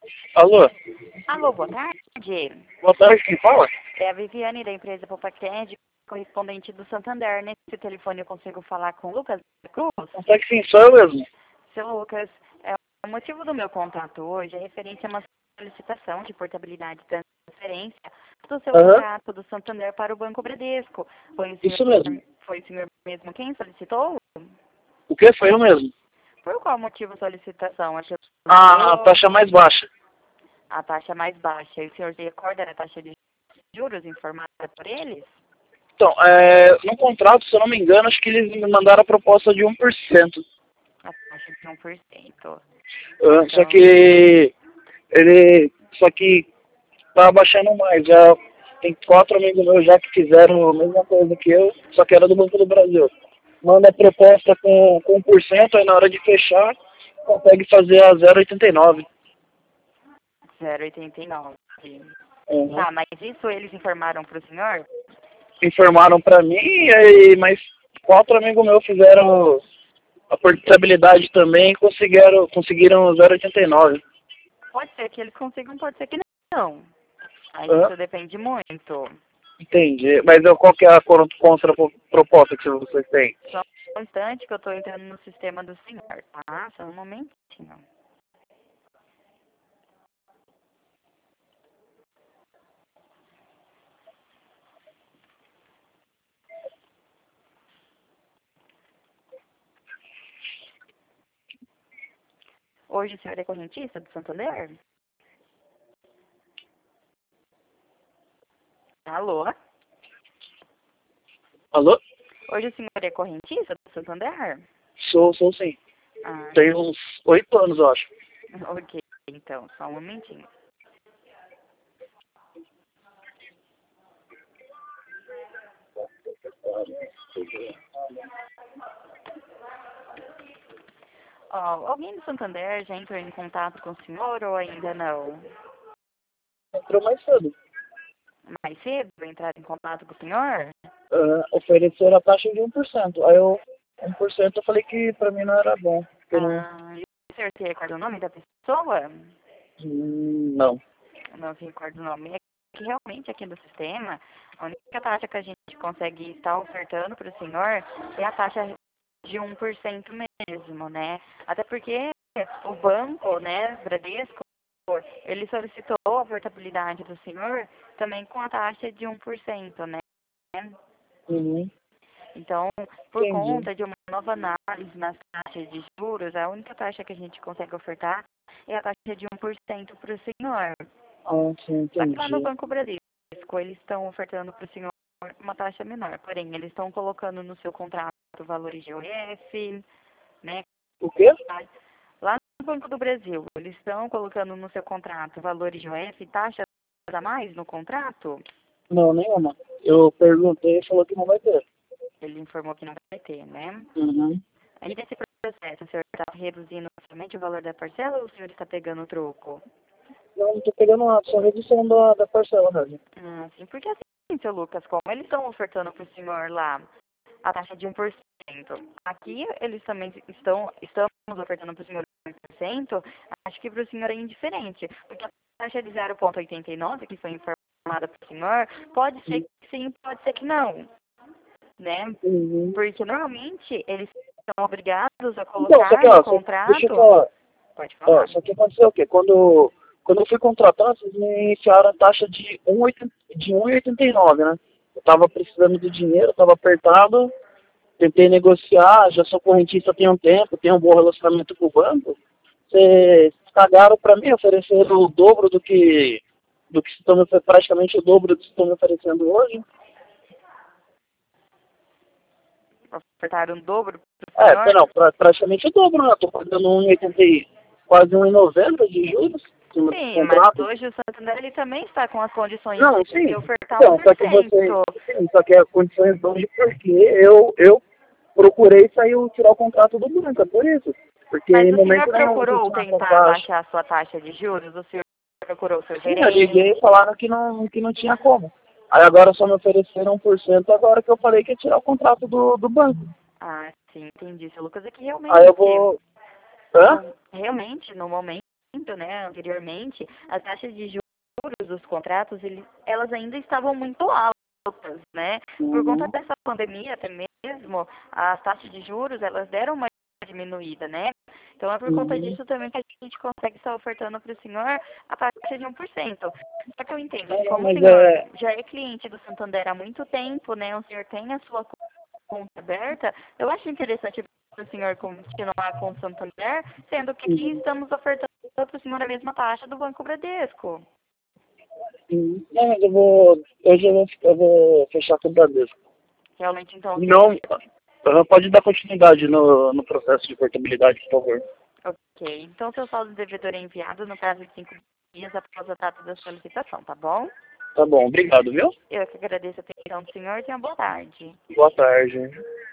Alô? Alô, boa tarde. Boa tarde, quem fala? É a Viviane da empresa Popacred, correspondente do Santander. Nesse telefone eu consigo falar com o Lucas Cruz? Consegue sim, sou eu mesmo. Seu Lucas, o motivo do meu contato hoje é referente a uma solicitação de portabilidade e transferência do seu Aham, contrato do Santander para o Banco Bradesco. isso mesmo. Foi o senhor mesmo quem solicitou? O que? Foi eu mesmo. Por qual motivo a solicitação? Acho que A taxa mais baixa. a taxa mais baixa. E o senhor se recorda da taxa de juros informada por eles? Então, no contrato, se eu não me engano, acho que eles me mandaram a proposta de 1%. A taxa de 1%. Só Então, que só que tá abaixando mais. Já tem 4 amigos meus já que fizeram a mesma coisa que eu, só que era do Banco do Brasil. Manda a proposta com 1%, aí na hora de fechar, consegue fazer a 0,89. 0,89. Uhum. Tá, mas isso eles informaram para o senhor? Informaram para mim, mas 4 amigos meus fizeram a portabilidade também e conseguiram 0,89. Pode ser que eles consigam, pode ser que não. Aí Uhum. isso depende muito. Entendi. Mas qual que é a contraproposta que vocês têm? Só um instante que eu estou entrando no sistema do senhor, tá? Só um momentinho. Hoje o senhor é correntista do Santander? Alô? Alô? Hoje o senhor é correntista do Santander? Sou sim. Ah, Tenho uns 8 anos, eu acho. ok. Então, só um momentinho. Ó, alguém do Santander já entrou em contato com o senhor ou ainda não? Entrou mais cedo. Mais cedo entrar em contato com o senhor? Ofereceram a taxa de 1%. Aí 1% eu falei que pra mim não era bom. Porque não. Ah, e o senhor se recorda o nome da pessoa? Não. Não se recorda o nome. É que realmente aqui no sistema, a única taxa que a gente consegue estar ofertando para o senhor é a taxa de 1% mesmo, né? Até porque o banco, né, Bradesco, ele solicitou a portabilidade do senhor também com a taxa de 1%, né? Uhum. Então, por Entendi. conta de uma nova análise nas taxas de juros, a única taxa que a gente consegue ofertar é a taxa de 1% para o senhor. Ah, sim, Só que lá no entendi. Banco Bradesco, eles estão ofertando para o senhor uma taxa menor. Porém, eles estão colocando no seu contrato valores de IOF, né? O quê? Lá no Banco do Brasil, eles estão colocando no seu contrato valores de IOF, taxas a mais no contrato? Não, nenhuma. Eu perguntei e falou que não vai ter. Ele informou que não vai ter, né? Uhum. Aí nesse processo, o senhor está reduzindo somente o valor da parcela ou o senhor está pegando o troco? Não tô pegando nada, só redução da parcela mesmo. Sim, porque assim, seu Lucas, como eles estão ofertando para o senhor lá a taxa de 1%, aqui eles também estamos ofertando para o senhor 1%, acho que para o senhor é indiferente, porque a taxa de 0,89 que foi informada para o senhor, pode ser que sim, pode ser que não, né? Uhum. Porque normalmente eles são obrigados a Então, só que, colocar no ó, deixa eu contrato. falar. Pode Ó, falar. só que aconteceu o quê? Quando eu fui contratado, vocês me enfiaram a taxa de 1,89, né? Eu tava precisando do dinheiro, tava apertado, tentei negociar, já sou correntista tem um tempo, tenho um bom relacionamento com o banco. Vocês cagaram pra mim, ofereceram o dobro do que estão me praticamente o dobro do que estão me oferecendo hoje. Ofertaram o dobro para o senhor. Não, praticamente o dobro, né? Eu tô pagando 1,80, quase 1,90 de juros no Sim, mas contrato. hoje o Santander ele também está com as condições Não, de sim. ofertar Então, só que você. 1%. Sim, só que as condições de hoje porque eu procurei sair, tirar o contrato do banco, é por isso. Porque Mas em o senhor momento nenhum a gente procurou tinha essa tentar taxa. baixar a sua taxa de juros? O senhor procurou o seu Sim, eu liguei e gerente? falaram que não tinha como. Aí agora só me ofereceram 1% agora que eu falei que ia tirar o contrato do banco. Ah, sim, entendi, seu Lucas. É que Aí eu realmente, vou. Hã? realmente, no momento, né, anteriormente, as taxas de juros dos contratos, elas ainda estavam muito altas, né? Por conta dessa pandemia até mesmo, as taxas de juros, elas deram uma diminuída, né? Então é por conta disso também que a gente consegue estar ofertando para o senhor a taxa de 1%. Só que eu entendo que como o senhor já é cliente do Santander há muito tempo, né? O senhor tem a sua conta aberta, eu acho interessante para o senhor continuar com o Santander, sendo que aqui estamos ofertando para o senhor a mesma taxa do Banco Bradesco. Não, mas hoje eu vou fechar com o Bradesco. Realmente, então... Não, pode dar continuidade no processo de portabilidade, por favor. Ok. Então, seu saldo devedor é enviado no prazo de 5 dias após a data da solicitação, tá bom? Tá bom, obrigado, viu? Eu que agradeço a atenção do senhor e tenha boa tarde. Boa tarde.